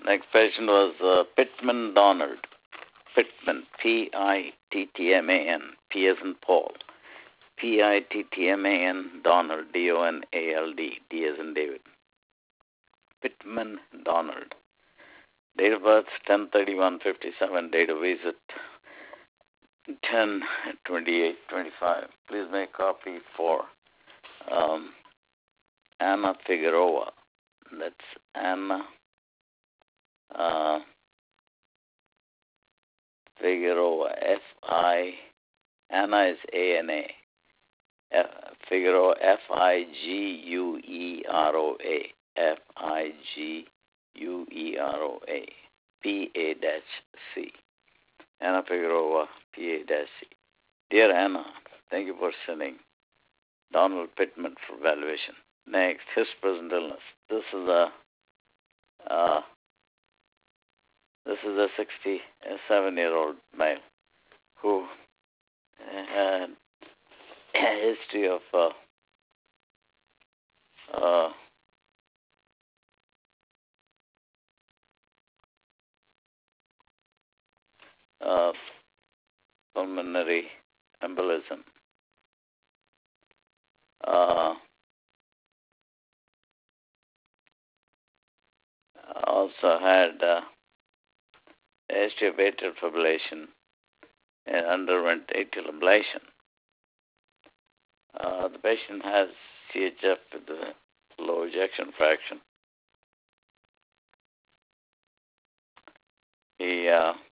Next patient was Pittman Donald. Pittman, Pittman, P as in Paul. Pittman Donald, Donald, D as in David. Pittman Donald. Date of birth 10/31/57. Date of visit 10/28/25. Please make copy for Anna Figueroa. That's Anna Figueroa. Anna is ANA. Figueroa, Figueroa. Figueroa. PA-C. Anna Figueroa, PA-C. Dear Anna, thank you for sending Donald Pittman for evaluation. Next, his present illness. This is a 67-year-old male who had a history of pulmonary embolism. Also had a history of atrial fibrillation and underwent atrial ablation. The patient has CHF with a low ejection fraction. He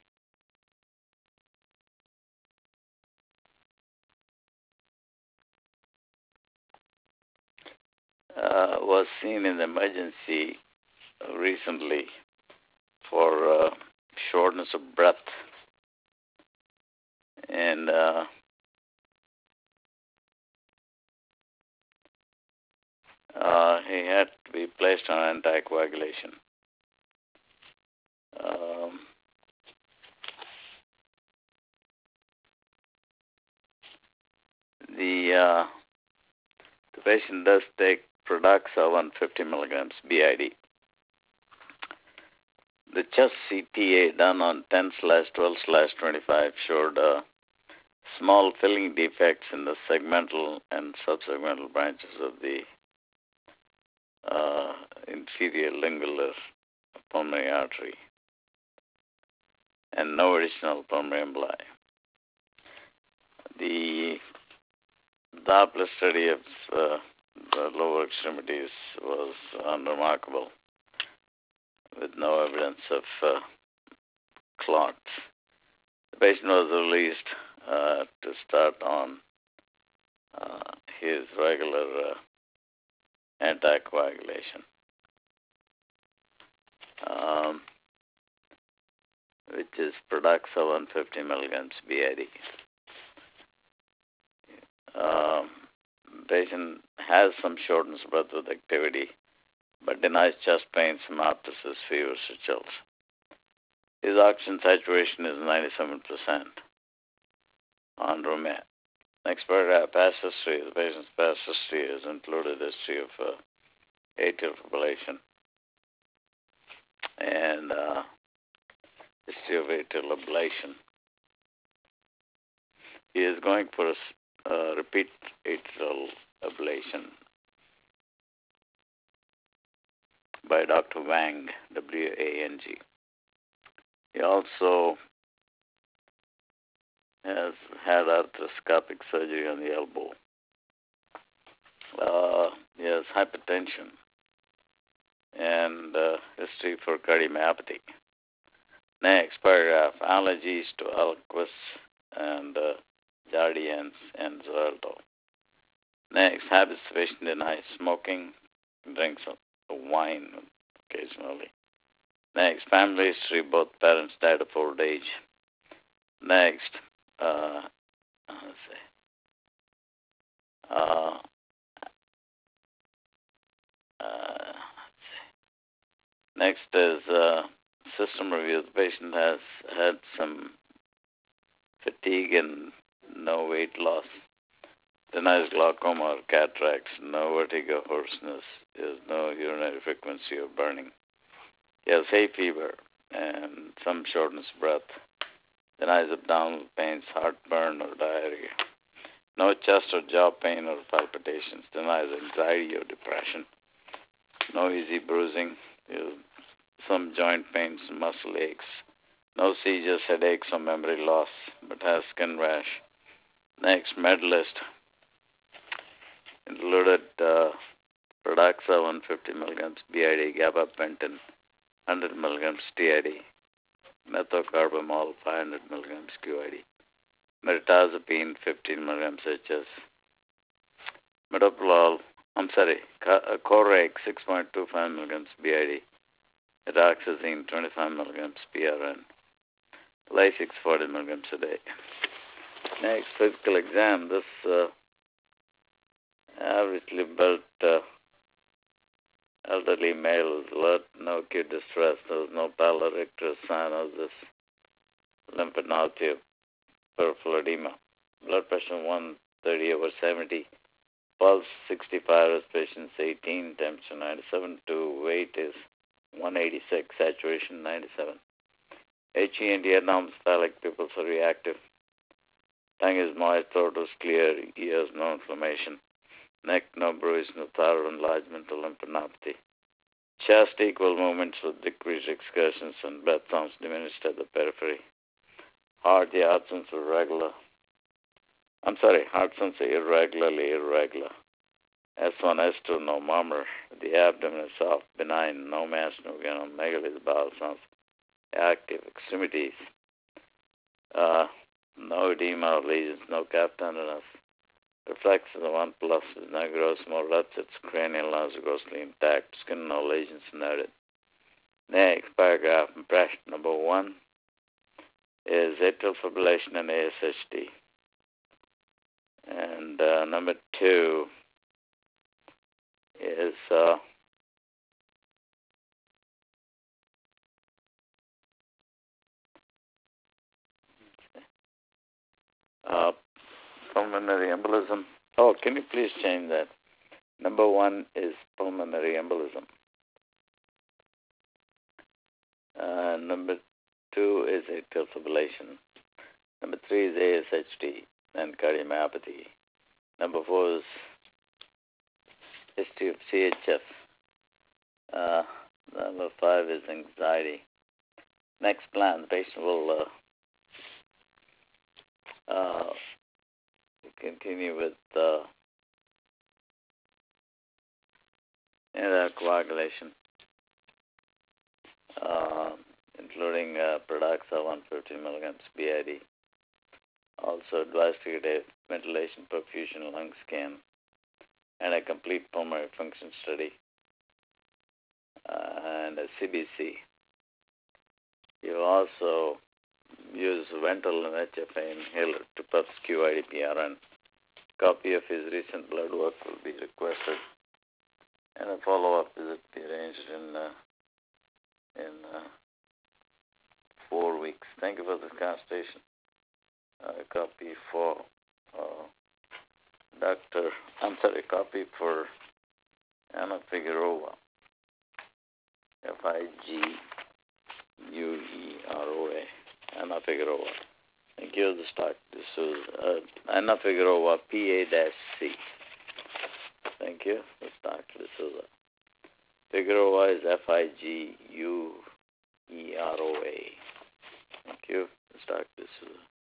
was seen in the emergency recently for shortness of breath, and he had to be placed on anticoagulation. The patient does take Pradaxa 150 milligrams BID. The chest CTA done on 10/12/25 showed small filling defects in the segmental and subsegmental branches of the inferior lingular pulmonary artery, and no additional pulmonary emboli. The Doppler study of the lower extremities was unremarkable, with no evidence of clots. The patient was released to start on his regular anticoagulation, which is Pradaxa 150 milligrams BID. Patient has some shortness of breath with activity, but denies chest pains, hemoptysis, fevers, or chills. His oxygen saturation is 97% on Romet. Next paragraph, past history. The patient's past history has included history of atrial fibrillation and history of atrial ablation. He is going for a repeat atrial ablation by Dr. Wang, W-A-N-G. He also has had arthroscopic surgery on the elbow. He has hypertension and history for cardiomyopathy. Next paragraph, allergies to Eliquis and Jardiance and Xarelto. Next, habits the patient denies smoking, drinks wine occasionally. Next, family history, both parents died of old age. Next, next is system review. The patient has had some fatigue and no weight loss. Denies glaucoma or cataracts, no vertigo, hoarseness. There's no urinary frequency or burning. He has hay fever and some shortness of breath. Denies abdominal pains, heartburn, or diarrhea. No chest or jaw pain or palpitations. Denies anxiety or depression. No easy bruising. Some joint pains, muscle aches. No seizures, headaches, or memory loss, but has skin rash. Next, med list included Pradaxa 150 milligrams BID, gabapentin 100 milligrams TID, methocarbamol 500 milligrams QID, mirtazapine 15 milligrams HS, Corake 6.25 milligrams BID, etoxazine 25 milligrams PRN, Lasix 40 milligrams a day. Next, physical exam. This averagely built elderly male, alert, no acute distress. There was no pallor, icterus, cyanosis, lymphadenopathy, peripheral edema. Blood pressure 130/70. Pulse 65, respiration 18, temperature 97. Weight is 186, saturation 97. HE&D anormal pupils are reactive. Tongue is moist, throat is clear, ears no inflammation. Neck no bruise, no thyroid enlargement or lymphadenopathy. Chest equal movements with decreased excursions and breath sounds diminished at the periphery. Heart sounds irregular. Heart sounds irregularly irregular. S1, S2, no murmur. The abdomen is soft, benign, no mass, no megaly. The bowel sounds active. Extremities, no edema or lesions, no calf tenderness. Reflex of the 1 plus is no gross more its cranial nerves are grossly intact. Skin no lesions noted. Next paragraph, impression number 1 is atrial fibrillation and ASHD. And number 2 is pulmonary embolism. Oh, can you please change that? Number 1 is pulmonary embolism. Number 2 is atrial fibrillation. Number 3 is ASHD and cardiomyopathy. Number 4 is history of CHF. Number 5 is anxiety. Next plan, the patient will continue with anticoagulation, including Pradaxa 150 milligrams BID. Also advised to get a ventilation, perfusion, lung scan, and a complete pulmonary function study, and a CBC. You also use Ventolin and HFA inhaler to puff QID PRN. Copy of his recent blood work will be requested, and a follow-up visit be arranged in 4 weeks. Thank you for this consultation. Copy for copy for Anna Figueroa, Figueroa, Anna Figueroa. Thank you. This is Anna Figueroa, PA-C. Thank you. This is Dr. D'Souza. Figueroa is Figueroa. Thank you. This is Dr. D'Souza.